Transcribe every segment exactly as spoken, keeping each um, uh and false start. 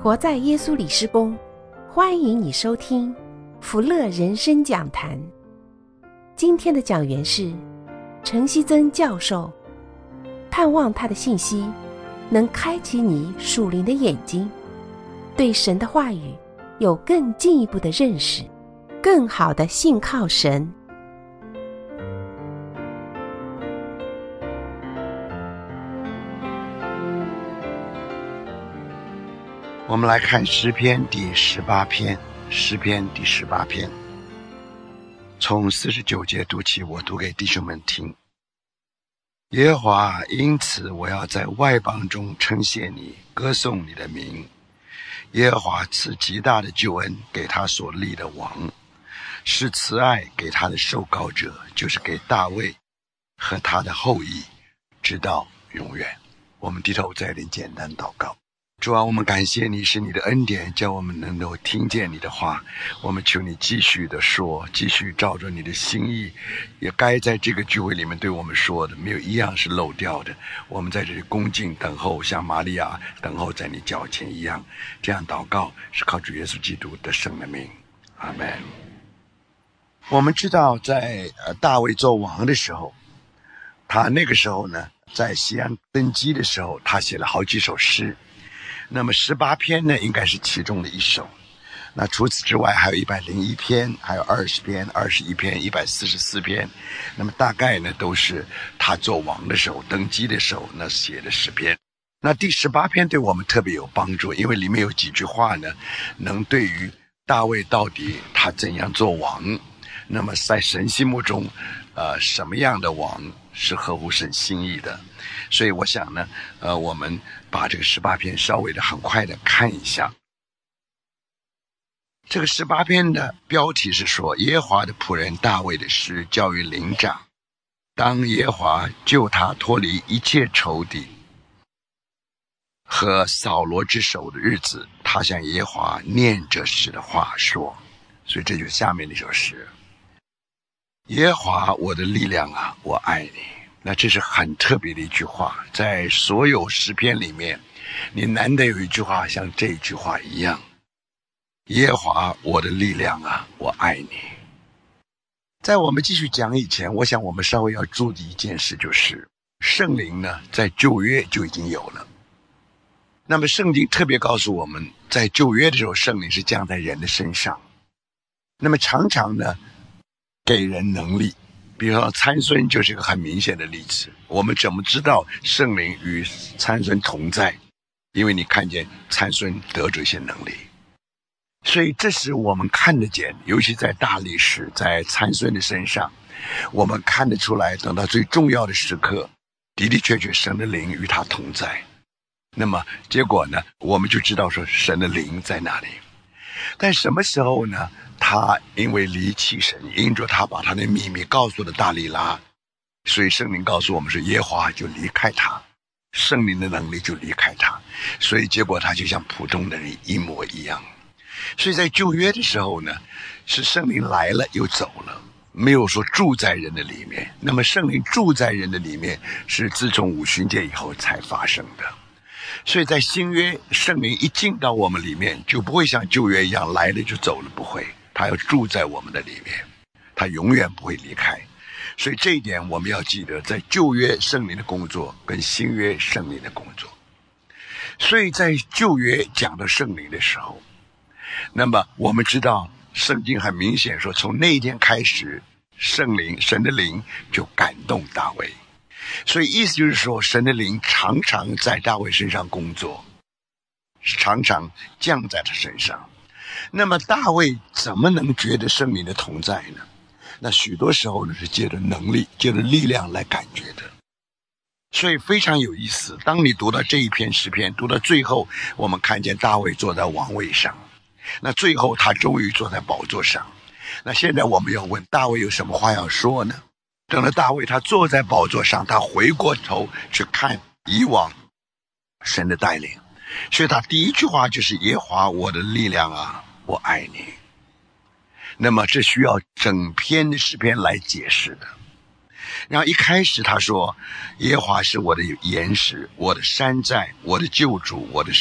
活在耶稣里施工，欢迎你收听福乐人生讲坛。今天的讲员是陈希增教授，盼望他的信息能开启你属灵的眼睛，对神的话语有更进一步的认识，更好的信靠神。 我们来看诗篇第十八篇，诗篇第十八篇，从四十九节读起，我读给弟兄们听。耶和华，因此我要在外邦中称谢你，歌颂你的名。耶和华赐极大的救恩给他所立的王，是慈爱给他的受膏者，就是给大卫和他的后裔，直到永远。我们低头再点简单祷告。主啊，我们感谢你，是你的恩典叫我们能够听见你的话，我们求你继续的说，继续照着你的心意，也该在这个聚会里面对我们说的，没有一样是漏掉的。我们在这里恭敬等候，像玛利亚等候在你脚前一样。这样祷告是靠主耶稣基督的圣名，阿们。我们知道在呃大卫做王的时候，他那个时候呢，在西安登基的时候，他写了好几首诗。那么十八篇呢，应该是其中的一首。那除此之外，还有一百零一篇，还有二十篇、二十一篇、一百四十四篇。那么大概呢，都是他做王的时候、登基的时候那写的诗篇。那第十八篇对我们特别有帮助，因为里面有几句话呢，能对于大卫到底他怎样做王，那么在神心目中，呃，什么样的王是合乎神心意的。所以我想呢，呃，我们把这个十八篇稍微的很快的看一下。这个十八篇的标题是说，耶和华的仆人大卫的诗，交于灵长，当耶和华救他脱离一切仇敌和扫罗之手的日子，他向耶和华念这诗的话说。所以这就是下面那首诗：耶和华我的力量啊，我爱你。那这是很特别的一句话，在所有诗篇里面，你难得有一句话像这一句话一样：耶和华我的力量啊，我爱你。在我们继续讲以前，我想我们稍微要注意一件事，就是圣灵呢，在旧约就已经有了。那么圣经特别告诉我们，在旧约的时候，圣灵是降在人的身上，那么常常呢，给人能力。比如说参孙就是一个很明显的例子。我们怎么知道圣灵与参孙同在？因为你看见参孙得着一些能力，所以这是我们看得见，尤其在大历史，在参孙的身上，我们看得出来，等到最重要的时刻，的的确确神的灵与他同在。那么结果呢，我们就知道说神的灵在哪里。但什么时候呢，他因为离弃神，因着他把他的秘密告诉了大利拉，所以圣灵告诉我们说，耶和华就离开他，圣灵的能力就离开他，所以结果他就像普通的人一模一样。所以在旧约的时候呢，是圣灵来了又走了，没有说住在人的里面。那么圣灵住在人的里面，是自从五旬节以后才发生的。所以在新约，圣灵一进到我们里面，就不会像旧约一样来了就走了，不会，他要住在我们的里面，他永远不会离开。所以这一点我们要记得，在旧约圣灵的工作跟新约圣灵的工作。所以在旧约讲到圣灵的时候，那么我们知道圣经很明显说，从那一天开始，圣灵神的灵就感动大卫。所以意思就是说，神的灵常常在大卫身上工作，常常降在他身上。那么大卫怎么能觉得圣灵的同在呢？那许多时候呢，是借着能力，借着力量来感觉的。所以非常有意思，当你读到这一篇诗篇，读到最后，我们看见大卫坐在王位上，那最后他终于坐在宝座上。那现在我们要问，大卫有什么话要说呢？等到大卫他坐在宝座上，他回过头去看以往神的带领，所以他第一句话就是耶和华我的力量啊，我爱你。那么这需要整篇的诗篇来解释的。然后一开始他说，耶和华是我的岩石，我的山寨，我的救主，我的神，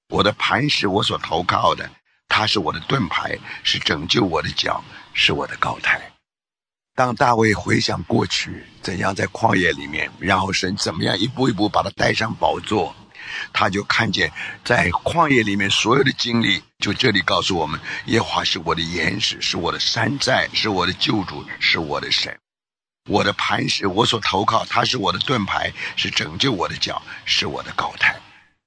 我的磐石，我所投靠的，他是我的盾牌，是拯救我的脚，是我的高台。当大卫回想过去怎样在旷野里面，然后神怎么样一步一步把他带上宝座，他就看见在旷野里面所有的经历，就这里告诉我们，耶和华是我的岩石，是我的山寨，是我的救主，是我的神，我的磐石，我所投靠，他是我的盾牌，是拯救我的脚，是我的高台。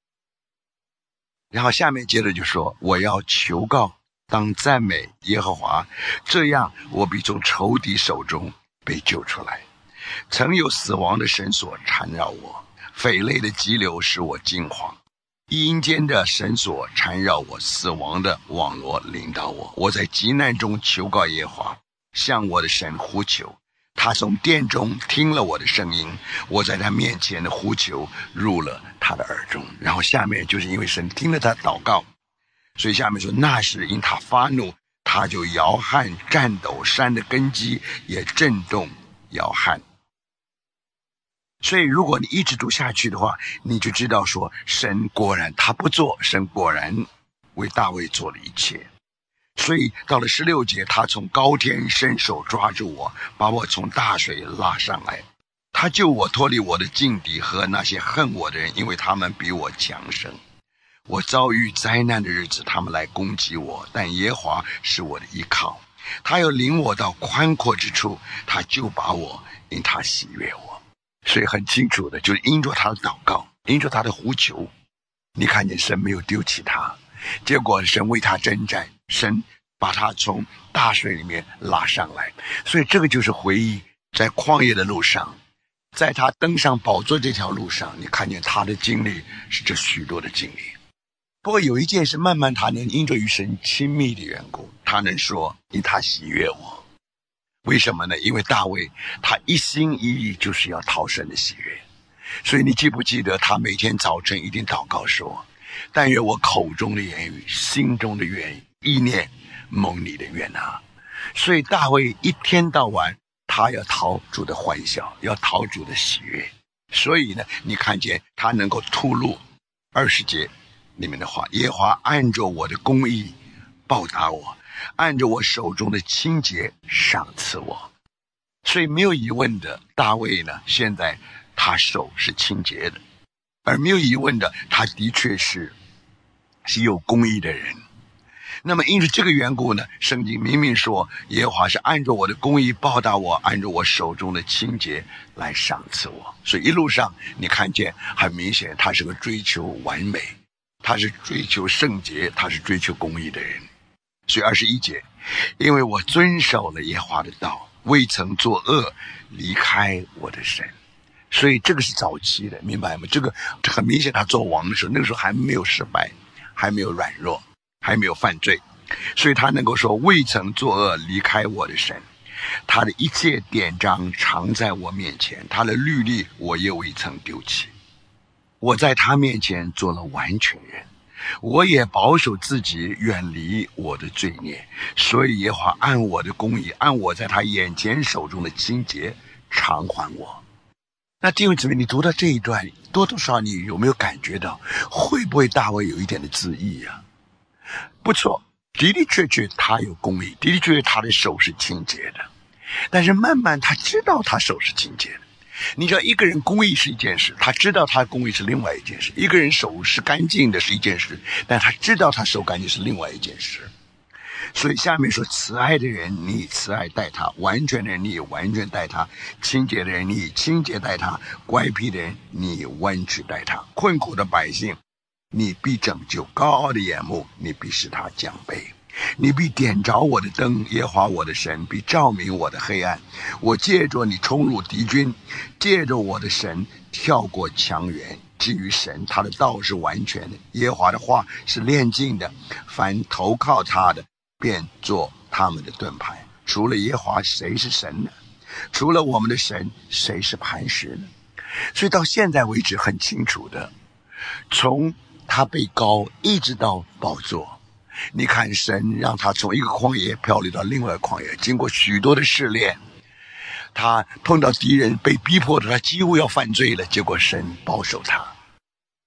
然后下面接着就说，我要求告，当赞美耶和华，这样我必从仇敌手中被救出来。曾有死亡的绳索缠绕我，匪类的急流使我惊惶，阴间的绳索缠绕我，死亡的网罗领导我。我在急难中求告耶和华，向我的神呼求，他从殿中听了我的声音，我在他面前的呼求入了他的耳中。然后下面就是因为神听了他祷告，所以下面说，那时因他发怒，他就摇撼颤抖，山的根基也震动摇撼。所以如果你一直读下去的话，你就知道说，神果然他不做，神果然为大卫做了一切。所以到了十六节，他从高天伸手抓住我，把我从大水拉上来，他救我脱离我的劲敌和那些恨我的人，因为他们比我强盛。我遭遇灾难的日子，他们来攻击我，但耶和华是我的依靠，他又领我到宽阔之处，他就把我，因他喜悦我。所以很清楚的，就是因着他的祷告，因着他的呼求，你看见神没有丢弃他，结果神为他征战，神把他从大水里面拉上来。所以这个就是回忆在旷野的路上，在他登上宝座这条路上，你看见他的经历是这许多的经历。不过有一件事，慢慢他能因着与神亲密的缘故，他能说因他喜悦我。为什么呢？因为大卫他一心一意就是要讨神的喜悦。所以你记不记得他每天早晨一定祷告说，但愿我口中的言语，心中的愿意念蒙你的悦纳。所以大卫一天到晚他要讨主的欢笑，要讨主的喜悦。所以呢，你看见他能够吐露二十节里面的话，耶和华按着我的公义报答我，按着我手中的清洁赏赐我。所以没有疑问的，大卫呢，现在他手是清洁的，而没有疑问的，他的确是是有公义的人。那么因着这个缘故呢，圣经明明说耶和华是按着我的公义报答我，按着我手中的清洁来赏赐我。所以一路上你看见很明显，他是个追求完美，他是追求圣洁，他是追求公义的人。所以二十一节，因为我遵守了耶和华的道，未曾作恶，离开我的神。所以这个是早期的，明白吗？这个很明显，他做王的时候，那个时候还没有失败，还没有软弱，还没有犯罪，所以他能够说未曾作恶，离开我的神。他的一切典章常在我面前，他的律例我也未曾丢弃。我在他面前做了完全人，我也保守自己远离我的罪孽。所以耶和华按我的公义，按我在他眼前手中的清洁偿还我。那弟兄姊妹，你读到这一段，多多少少你有没有感觉到，会不会大卫有一点的自义啊？不错，的的确确他有公义，的的确确他的手是清洁的，但是慢慢他知道他手是清洁的。你知道一个人公义是一件事，他知道他的公义是另外一件事。一个人手是干净的是一件事，但他知道他手干净是另外一件事。所以下面说，慈爱的人你以慈爱待他，完全的人你以完全待他，清洁的人你以清洁待他，乖僻的人你以弯曲待他，困苦的百姓你必拯救，高傲的眼目你必使他降卑。你必点着我的灯，耶和华我的神必照明我的黑暗。我借着你冲入敌军，借着我的神跳过墙垣。至于神，他的道是完全的，耶和华的话是炼净的，凡投靠他的便做他们的盾牌。除了耶和华，谁是神呢？除了我们的神，谁是磐石呢？所以到现在为止很清楚的，从他被膏一直到宝座，你看神让他从一个旷野漂流到另外一个旷野，经过许多的试炼，他碰到敌人被逼迫的，他几乎要犯罪了，结果神保守他。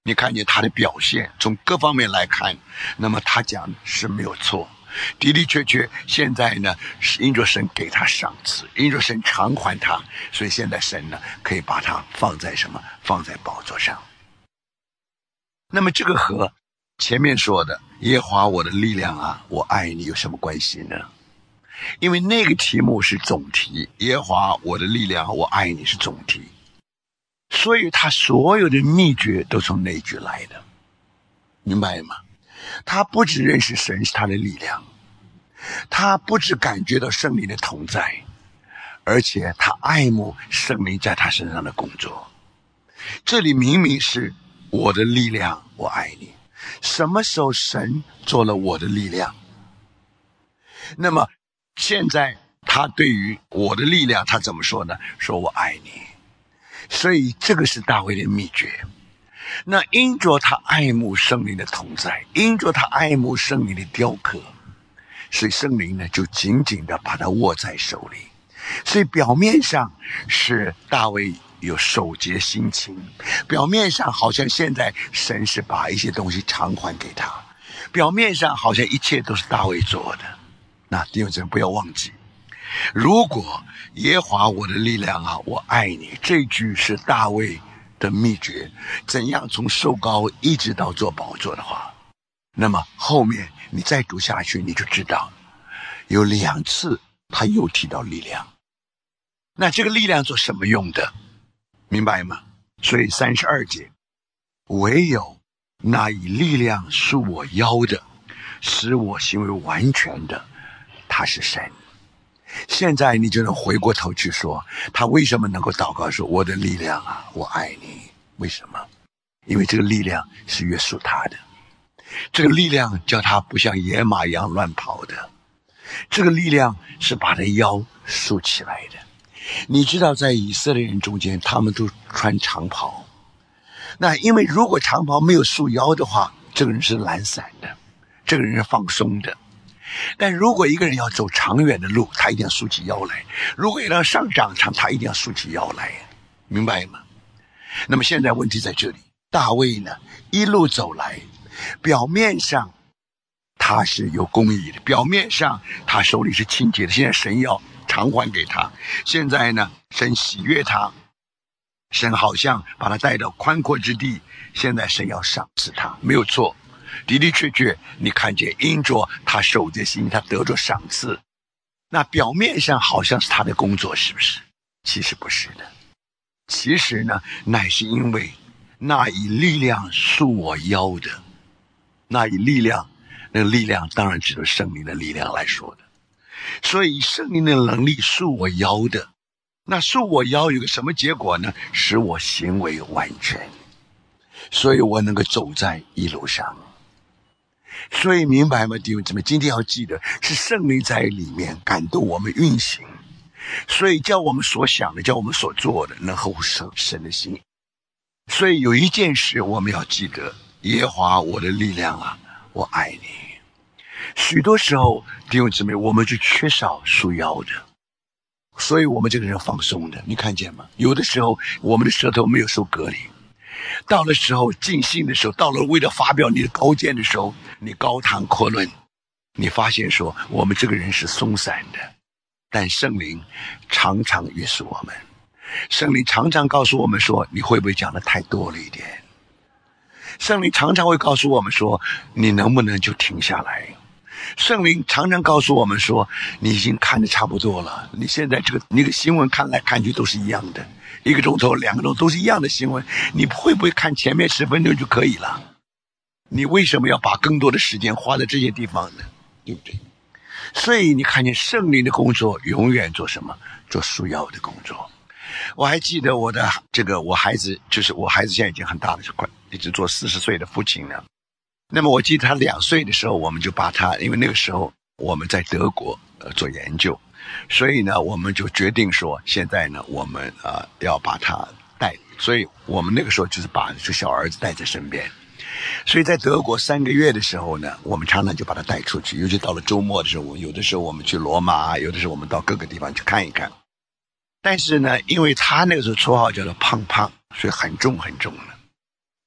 你看见他的表现，从各方面来看，那么他讲是没有错，的的确确现在呢是因着神给他赏赐，因着神偿还他，所以现在神呢可以把他放在什么？放在宝座上。那么这个和前面说的耶和华我的力量啊，我爱你有什么关系呢？因为那个题目是总题，耶和华我的力量我爱你是总题，所以他所有的秘诀都从那句来的，明白吗？他不只认识神是他的力量，他不只感觉到圣灵的同在，而且他爱慕圣灵在他身上的工作。这里明明是我的力量我爱你，什么时候神做了我的力量？那么现在他对于我的力量他怎么说呢？说我爱你。所以这个是大卫的秘诀。那因着他爱慕圣灵的同在，因着他爱慕圣灵的雕刻，所以圣灵呢就紧紧的把他握在手里。所以表面上是大卫有守节心清，表面上好像现在神是把一些东西偿还给他，表面上好像一切都是大卫做的。那弟兄姊妹不要忘记，如果耶和华我的力量啊，我爱你，这句是大卫的秘诀，怎样从受膏一直到做宝座的话，那么后面你再读下去你就知道，有两次他又提到力量。那这个力量做什么用的？明白吗？所以三十二节，唯有那以力量束我腰的，使我行为完全的，他是神。现在你就能回过头去说，他为什么能够祷告说我的力量啊，我爱你？为什么？因为这个力量是约束他的，这个力量叫他不像野马一样乱跑的，这个力量是把他腰束起来的。你知道在以色列人中间他们都穿长袍，那因为如果长袍没有束腰的话，这个人是懒散的，这个人是放松的。但如果一个人要走长远的路，他一定要竖起腰来，如果要上战场，他一定要竖起腰来，明白吗？那么现在问题在这里，大卫呢一路走来，表面上他是有公义的，表面上他手里是清洁的，现在神要偿还给他，现在呢神喜悦他，神好像把他带到宽阔之地，现在神要赏赐他，没有错，的的确确你看见因着他守节心，他得着赏赐，那表面上好像是他的工作，是不是？其实不是的，其实呢乃是因为那以力量束我腰的，那以力量，那个力量当然指的圣灵的力量来说的，所以圣灵的能力束我腰的，那束我腰有个什么结果呢？使我行为完全，所以我能够走在一路上。所以明白吗弟兄姊妹？今天要记得是圣灵在里面感动我们运行，所以叫我们所想的，叫我们所做的能合乎神的心。所以有一件事我们要记得，耶和华我的力量啊，我爱你。许多时候弟兄姊妹我们就缺少束腰的，所以我们这个人放松的，你看见吗？有的时候我们的舌头没有受隔离，到了时候尽兴的时候，到了为了发表你的高见的时候，你高谈阔论，你发现说我们这个人是松散的。但圣灵常常约束我们，圣灵常常告诉我们说你会不会讲的太多了一点，圣灵常常会告诉我们说你能不能就停下来，圣灵常常告诉我们说你已经看得差不多了，你现在这个那个新闻看来看去都是一样的，一个钟头两个钟头都是一样的新闻，你会不会看前面十分钟就可以了？你为什么要把更多的时间花在这些地方呢？对不对？所以你看见圣灵的工作永远做什么？做束腰的工作。我还记得我的这个我孩子，就是我孩子现在已经很大了，快一直做四十岁的父亲了。那么我记得他两岁的时候，我们就把他，因为那个时候我们在德国呃做研究，所以呢我们就决定说现在呢我们呃要把他带，所以我们那个时候就是把这小儿子带在身边。所以在德国三个月的时候呢，我们常常就把他带出去，尤其到了周末的时候，有的时候我们去罗马，有的时候我们到各个地方去看一看。但是呢因为他那个时候绰号叫做胖胖，所以很重很重的。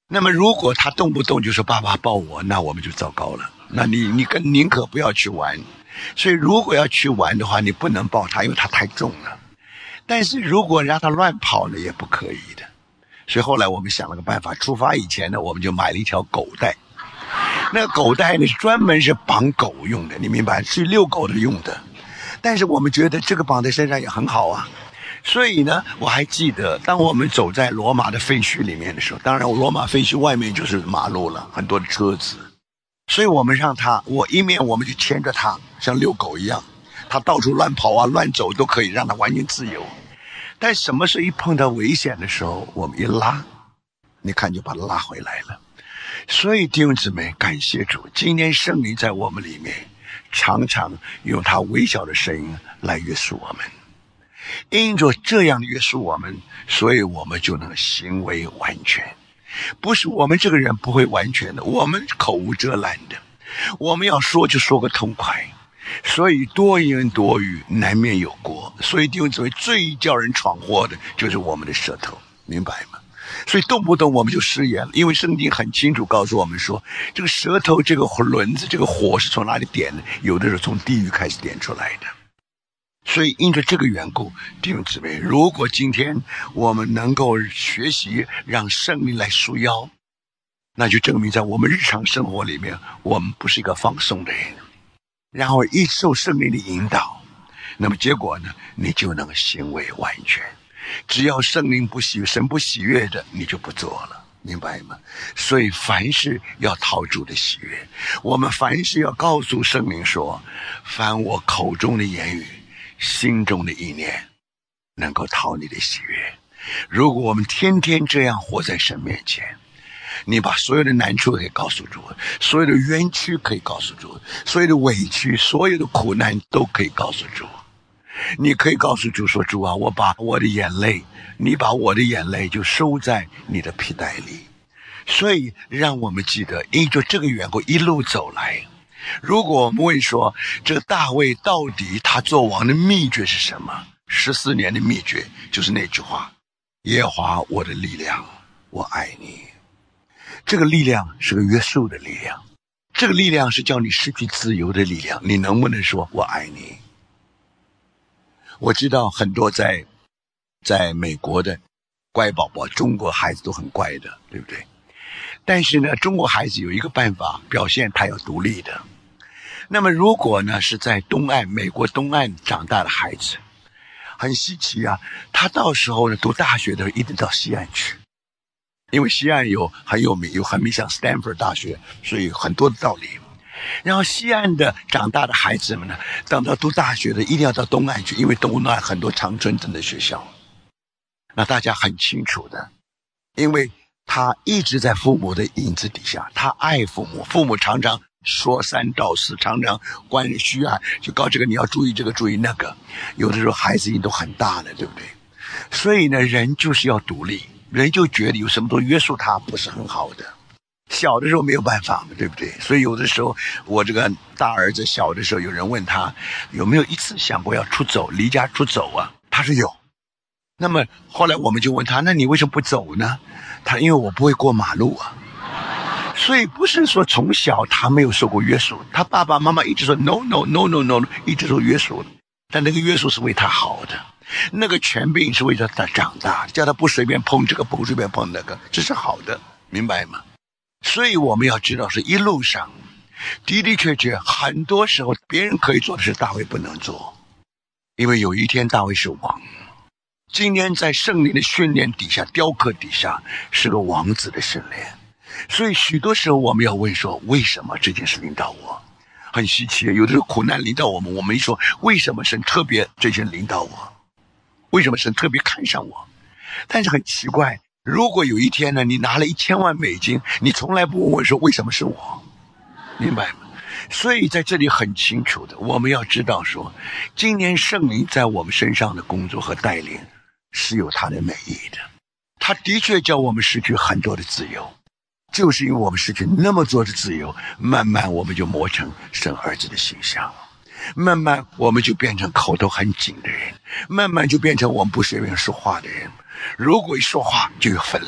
那么如果他动不动就说爸爸抱我，那我们就糟糕了，那你你跟宁可不要去玩。所以如果要去玩的话，你不能抱他，因为他太重了。但是如果让他乱跑呢，也不可以的。所以后来我们想了个办法，出发以前呢，我们就买了一条狗带。那个狗带呢是专门是绑狗用的，你明白，是遛狗的用的。但是我们觉得这个绑在身上也很好啊。所以呢，我还记得当我们走在罗马的废墟里面的时候，当然罗马废墟外面就是马路了，很多的车子，所以我们让他，我一面我们就牵着他，像遛狗一样，他到处乱跑啊乱走都可以，让他完全自由。但什么时候一碰到危险的时候，我们一拉，你看就把他拉回来了。所以弟兄姊妹，感谢主，今天圣灵在我们里面常常用他微小的声音来约束我们，因着这样约束我们，所以我们就能行为完全。不是我们这个人不会完全的，我们口无遮拦的，我们要说就说个痛快。所以多言多语难免有过，所以弟兄姊妹，最叫人闯祸的就是我们的舌头，明白吗？所以动不动我们就失言了，因为圣经很清楚告诉我们说，这个舌头这个轮子这个火是从哪里点的，有的是从地狱开始点出来的。所以因着这个缘故，弟兄姊妹，如果今天我们能够学习让圣灵来束腰，那就证明在我们日常生活里面，我们不是一个放松的人，然后一受圣灵的引导，那么结果呢，你就能行为完全。只要圣灵不喜悦，神不喜悦的，你就不做了，明白吗？所以凡事要讨主的喜悦，我们凡事要告诉圣灵说，凡我口中的言语，心中的意念，能够讨你的喜悦。如果我们天天这样活在神面前，你把所有的难处可以告诉主，所有的冤屈可以告诉主，所有的委屈，所有的苦难都可以告诉主。你可以告诉主说，主啊，我把我的眼泪，你把我的眼泪就收在你的皮带里。所以让我们记得，因着这个缘故一路走来，如果我们问说，这个大卫到底他做王的秘诀是什么？十四年的秘诀就是那句话，耶和华我的力量，我爱你。这个力量是个约束的力量，这个力量是叫你失去自由的力量。你能不能说我爱你？我知道很多在在美国的乖宝宝，中国孩子都很乖的，对不对？但是呢，中国孩子有一个办法表现他要独立的。那么如果呢是在东岸，美国东岸长大的孩子，很稀奇啊，他到时候呢读大学的时候一定到西岸去，因为西岸有很有名，有很名像 Stanford 大学，所以很多的道理。然后西岸的长大的孩子们呢，等到读大学的一定要到东岸去，因为东岸很多常春藤的学校。那大家很清楚的，因为他一直在父母的影子底下，他爱父母，父母常常说三道四，常常关于需要就告这个你要注意这个注意那个，有的时候孩子已经都很大了，对不对？所以呢，人就是要独立，人就觉得有什么都约束他不是很好的。小的时候没有办法嘛，对不对？所以有的时候我这个大儿子小的时候，有人问他有没有一次想过要出走，离家出走啊？他说有。那么后来我们就问他，那你为什么不走呢？他因为我不会过马路啊。所以不是说从小他没有受过约束，他爸爸妈妈一直说 no no no no no， 一直说约束，但那个约束是为他好的，那个权柄是为了他长大，叫他不随便碰这个，不随便碰那个，这是好的，明白吗？所以我们要知道，是一路上的的确确很多时候别人可以做的事大卫不能做，因为有一天大卫是王，今天在圣灵的训练底下，雕刻底下是个王子的训练。所以许多时候我们要问说，为什么这件事临到我？很稀奇，有的时候苦难临到我们，我们一说为什么神特别这些临到我，为什么神特别看上我？但是很奇怪，如果有一天呢，你拿了一千万美金，你从来不问问说为什么是我，明白吗？所以在这里很清楚的，我们要知道说，今年圣灵在我们身上的工作和带领是有他的美意的。他的确叫我们失去很多的自由，就是因为我们失去那么多的自由，慢慢我们就磨成神儿子的形象，慢慢我们就变成口头很紧的人，慢慢就变成我们不随便说话的人。如果一说话就有分量，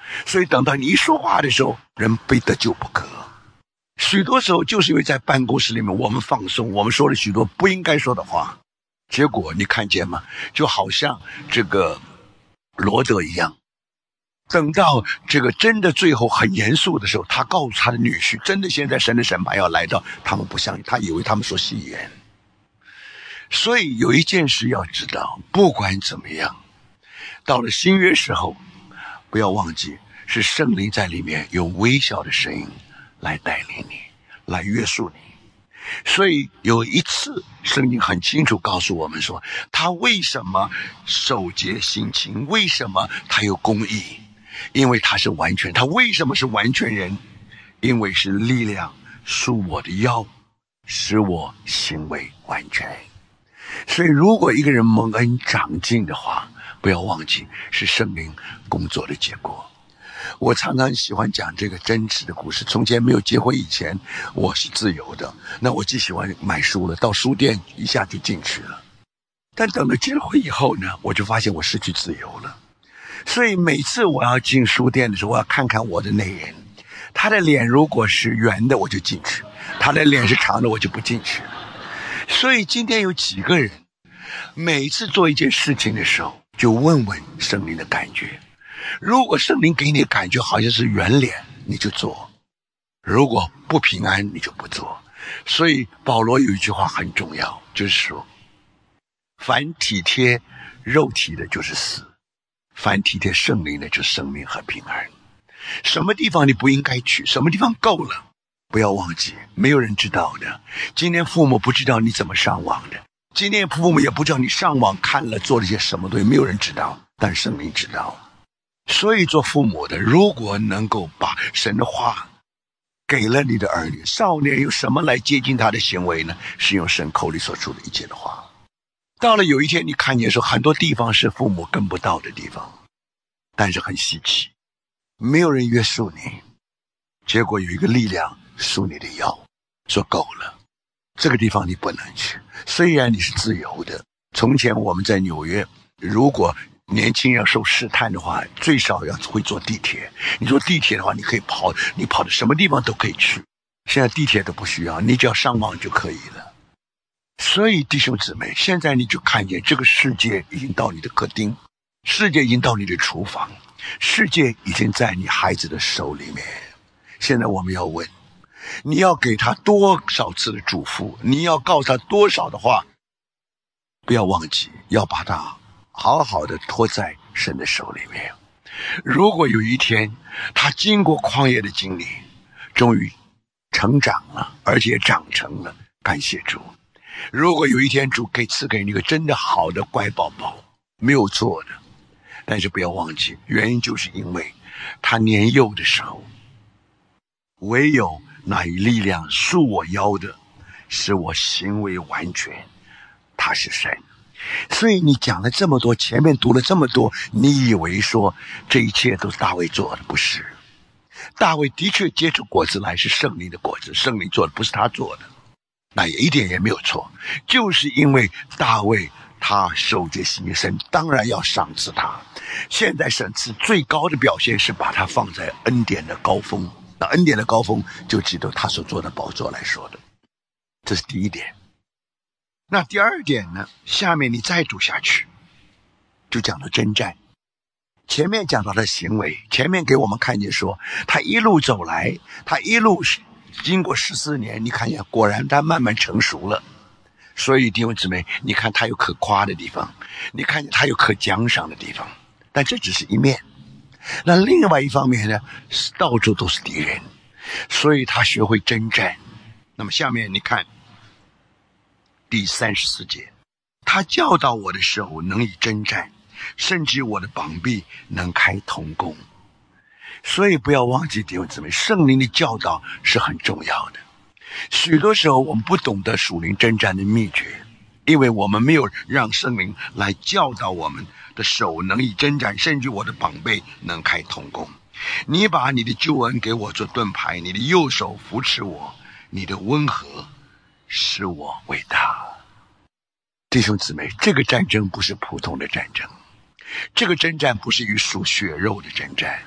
所以等到你一说话的时候，人非得救不可。许多时候就是因为在办公室里面我们放松，我们说了许多不应该说的话，结果你看见吗？就好像这个罗德一样，等到这个真的最后很严肃的时候，他告诉他的女婿，真的现在神的审判要来到，他们不相信，他以为他们说戏言。所以有一件事要知道，不管怎么样，到了新约时候，不要忘记是圣灵在里面用微小的声音来带领你，来约束你。所以有一次圣经很清楚告诉我们说，他为什么守节心清，为什么他有公义，因为他是完全。他为什么是完全人？因为是力量束我的腰，使我行为完全。所以如果一个人蒙恩长进的话，不要忘记是圣灵工作的结果。我常常喜欢讲这个真实的故事。从前没有结婚以前，我是自由的，那我既喜欢买书了，到书店一下就进去了。但等到结了婚以后呢，我就发现我失去自由了。所以每次我要进书店的时候，我要看看我的内人，他的脸如果是圆的我就进去，他的脸是长的我就不进去了。所以今天有几个人每次做一件事情的时候，就问问圣灵的感觉。如果圣灵给你的感觉好像是圆脸，你就做；如果不平安，你就不做。所以保罗有一句话很重要，就是说，凡体贴肉体的就是死，凡体贴圣灵的就是生命和平安。什么地方你不应该去，什么地方够了，不要忘记，没有人知道的。今天父母不知道你怎么上网的，今天父母也不知道你上网看了做了些什么东西，没有人知道，但圣灵知道。所以做父母的，如果能够把神的话给了你的儿女，少年用什么来接近他的行为呢？是用神口里所出的一切的话。到了有一天你看见说，很多地方是父母跟不到的地方，但是很稀奇，没有人约束你，结果有一个力量束你的腰，说够了，这个地方你不能去。虽然你是自由的，从前我们在纽约，如果年轻人受试探的话，最少要会坐地铁。你坐地铁的话，你可以跑，你跑到什么地方都可以去。现在地铁都不需要，你只要上网就可以了。所以弟兄姊妹，现在你就看见这个世界已经到你的客厅，世界已经到你的厨房，世界已经在你孩子的手里面。现在我们要问，你要给他多少次的嘱咐，你要告诉他多少的话，不要忘记要把他好好的托在神的手里面。如果有一天他经过旷野的经历，终于成长了，而且长成了，感谢主。如果有一天主可以赐给你一个真的好的乖宝宝，没有错的，但是不要忘记，原因就是因为他年幼的时候，唯有那以力量束我腰的，使我行为完全，他是神。所以你讲了这么多，前面读了这么多，你以为说这一切都是大卫做的？不是，大卫的确结出果子来是圣灵的果子，圣灵做的，不是他做的，那也一点也没有错。就是因为大卫他守节心清，神当然要赏赐他。现在神赐最高的表现是把他放在恩典的高峰，那恩典的高峰就记得他所做的宝座来说的，这是第一点。那第二点呢，下面你再读下去就讲到征战。前面讲到的行为，前面给我们看见说他一路走来，他一路经过十四年，你看见果然他慢慢成熟了。所以弟兄姊妹，你看他有可夸的地方，你看见他有可奖赏的地方，但这只是一面。那另外一方面呢，到处都是敌人，所以他学会征战。那么下面你看第三十四节，他教导我的手能以征战，甚至我的膀臂能开铜弓。所以不要忘记弟兄姊妹，圣灵的教导是很重要的。许多时候我们不懂得属灵征战的秘诀，因为我们没有让圣灵来教导我们的手能以征战，甚至我的膀臂能开铜弓。你把你的救恩给我做盾牌，你的右手扶持我，你的温和使我伟大。弟兄姊妹，这个战争不是普通的战争，这个征战不是与属血肉的征战，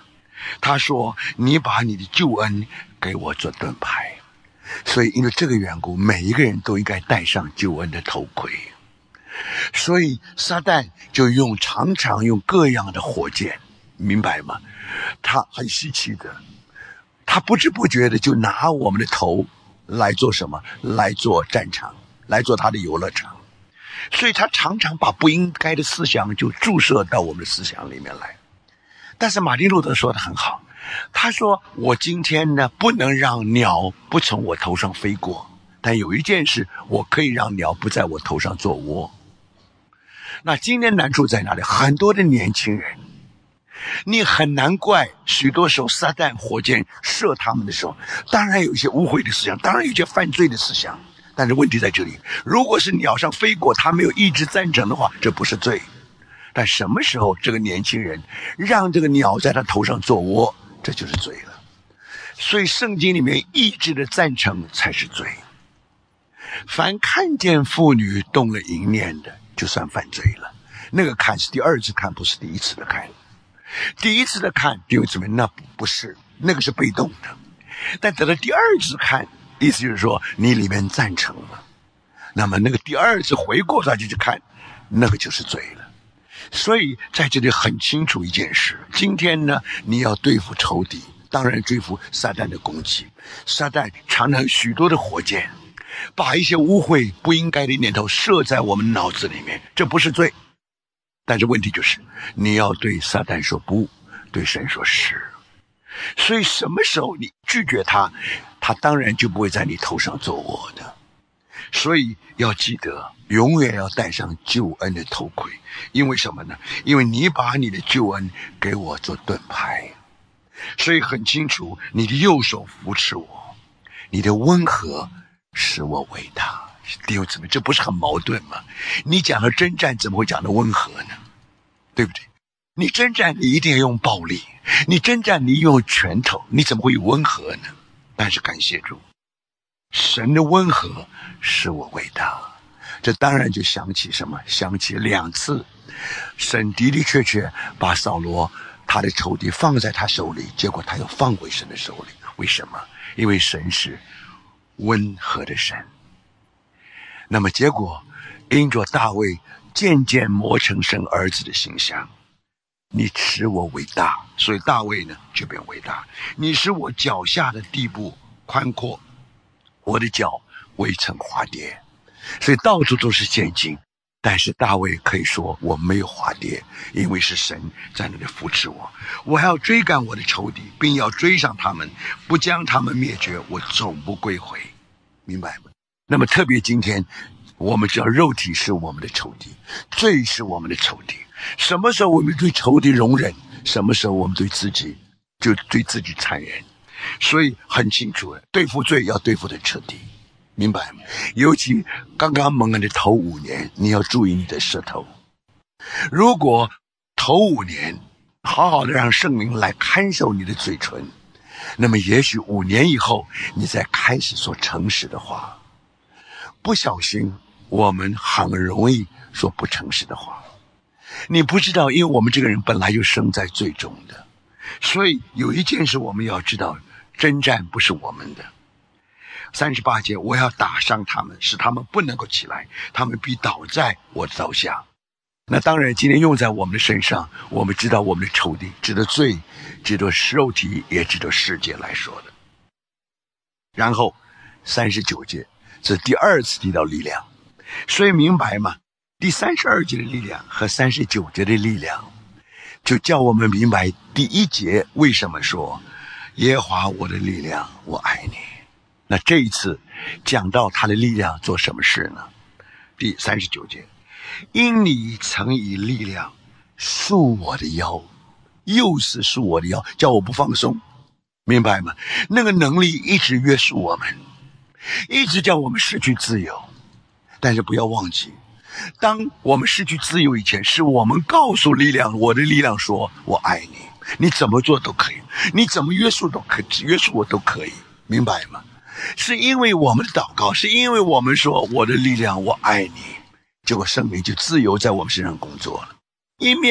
他说你把你的救恩给我做盾牌。所以因为这个缘故，每一个人都应该戴上救恩的头盔。所以撒旦就用常常用各样的火箭，明白吗？他很稀奇的，他不知不觉的就拿我们的头来做什么？来做战场，来做他的游乐场。所以他常常把不应该的思想就注射到我们的思想里面来。但是马丁路德说得很好，他说我今天呢不能让鸟不从我头上飞过，但有一件事我可以让鸟不在我头上做窝。那今天难处在哪里？很多的年轻人，你很难怪许多时候撒旦火箭射他们的时候，当然有一些污秽的思想，当然有一些犯罪的思想，但是问题在这里，如果是鸟上飞过，他没有意志赞成的话，这不是罪。但什么时候这个年轻人让这个鸟在他头上做窝，这就是罪了。所以圣经里面意志的赞成才是罪。凡看见妇女动了淫念的，就算犯罪了。那个看是第二次看，不是第一次的看。第一次的看弟兄姊妹，那不是，那个是被动的。但等到第二次看，意思就是说你里面赞成了，那么那个第二次回过头去去看，那个就是罪了。所以在这里很清楚一件事，今天呢你要对付仇敌，当然对付撒旦的攻击。撒旦常常许多的火箭，把一些污秽不应该的念头射在我们脑子里面，这不是罪。但是问题就是你要对撒旦说不，对神说是。所以什么时候你拒绝他，他当然就不会在你头上做窝的。所以要记得永远要戴上救恩的头盔。因为什么呢？因为你把你的救恩给我做盾牌。所以很清楚，你的右手扶持我，你的温和使我伟大。弟兄姊妹，这不是很矛盾吗？你讲的征战怎么会讲的温和呢？对不对？你征战你一定要用暴力，你征战你用拳头，你怎么会有温和呢？但是感谢主，神的温和使我伟大。这当然就想起什么？想起两次神的的确确把扫罗他的仇敌放在他手里，结果他又放回神的手里。为什么？因为神是温和的神。那么结果因着大卫渐渐磨成神儿子的形象，你使我伟大，所以大卫呢就变伟大。你使我脚下的地步宽阔，我的脚未曾滑跌。所以到处都是陷阱，但是大卫可以说我没有滑跌，因为是神在那里扶持我。我还要追赶我的仇敌，并要追上他们，不将他们灭绝，我总不归回。明白吗？那么特别今天我们知道肉体是我们的仇敌，罪是我们的仇敌。什么时候我们对仇敌容忍，什么时候我们对自己就对自己残忍。所以很清楚，对付罪要对付的彻底，明白吗？尤其刚刚蒙恩的头五年，你要注意你的舌头。如果头五年好好的让圣灵来看守你的嘴唇，那么也许五年以后你再开始说诚实的话。不小心我们很容易说不诚实的话。你不知道，因为我们这个人本来就生在罪中的，所以有一件事我们要知道，征战不是我们的。三十八节，我要打伤他们，使他们不能够起来，他们必倒在我的刀下。那当然今天用在我们的身上，我们知道我们的仇敌指的罪，指的肉体，也指的世界来说的。然后三十九节是第二次提到力量，所以明白吗？第三十二节的力量和三十九节的力量，就叫我们明白第一节为什么说耶和华我的力量，我爱你。那这一次讲到他的力量做什么事呢？第三十九节，因你曾以力量束我的腰，又是束我的腰，叫我不放松。明白吗？那个能力一直约束我们，一直叫我们失去自由。但是不要忘记，当我们失去自由以前，是我们告诉力量，我的力量说我爱你，你怎么做都可以，你怎么约束都可以，约束我都可以。明白吗？是因为我们的祷告，是因为我们说我的力量我爱你，结果圣灵就自由在我们身上工作了。一面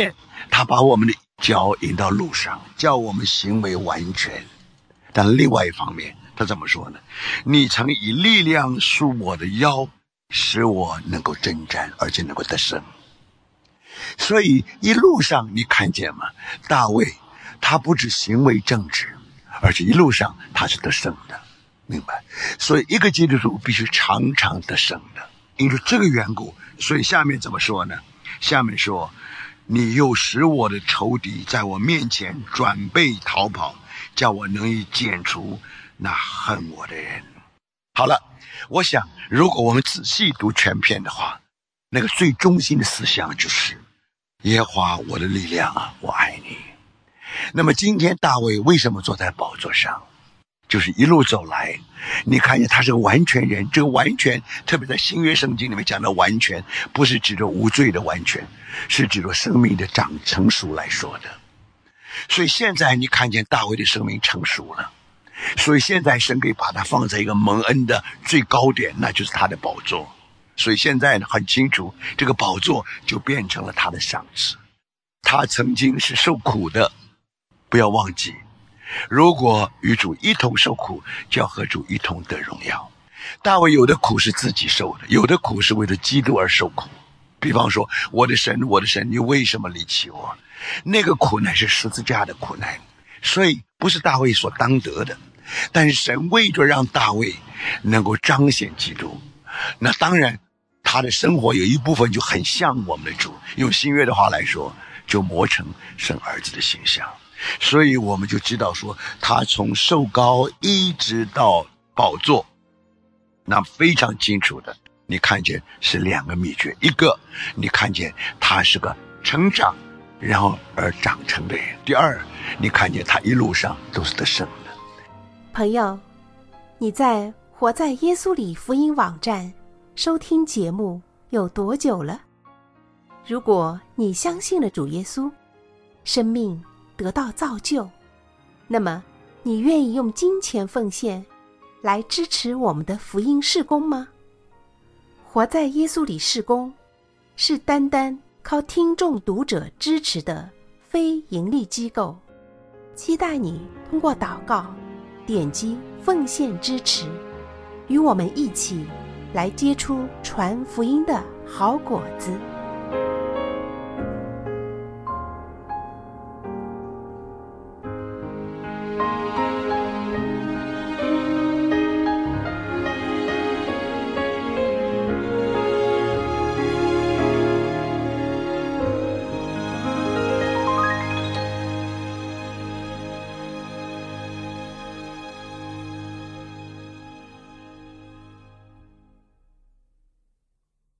他把我们的脚引到路上，叫我们行为完全。但另外一方面，他怎么说呢？你曾以力量束我的腰，使我能够征战，而且能够得胜。所以一路上你看见吗？大卫他不止行为正直，而且一路上他是得胜的，明白？所以一个基督徒必须常常得胜的。因为这个缘故，所以下面怎么说呢？下面说，你又使我的仇敌在我面前转背逃跑，叫我能以剪除那恨我的人。好了，我想如果我们仔细读全篇的话，那个最中心的思想就是耶和华我的力量啊，我爱你。那么今天大卫为什么坐在宝座上？就是一路走来，你看见他是个完全人。这个完全特别在新约圣经里面讲的完全，不是指着无罪的完全，是指着生命的长成熟来说的。所以现在你看见大卫的生命成熟了，所以现在神可以把他放在一个蒙恩的最高点，那就是他的宝座。所以现在呢，很清楚，这个宝座就变成了他的赏赐。他曾经是受苦的，不要忘记，如果与主一同受苦，就要和主一同得荣耀。大卫有的苦是自己受的，有的苦是为了基督而受苦。比方说，我的神，我的神，你为什么离弃我？那个苦难是十字架的苦难，所以不是大卫所当得的。但是神为着让大卫能够彰显基督，那当然他的生活有一部分就很像我们的主，用新约的话来说，就磨成神儿子的形象。所以我们就知道说，他从受膏一直到宝座，那非常清楚的，你看见是两个秘诀。一个，你看见他是个成长然后而长成的人；第二，你看见他一路上都是得胜的。 朋友，你在活在耶稣里福音网站收听节目有多久了？如果你相信了主耶稣，生命得到造就，那么你愿意用金钱奉献来支持我们的福音事工吗？活在耶稣里事工是单单靠听众读者支持的非盈利机构，期待你通过祷告点击奉献支持，与我们一起来结出传福音的好果子。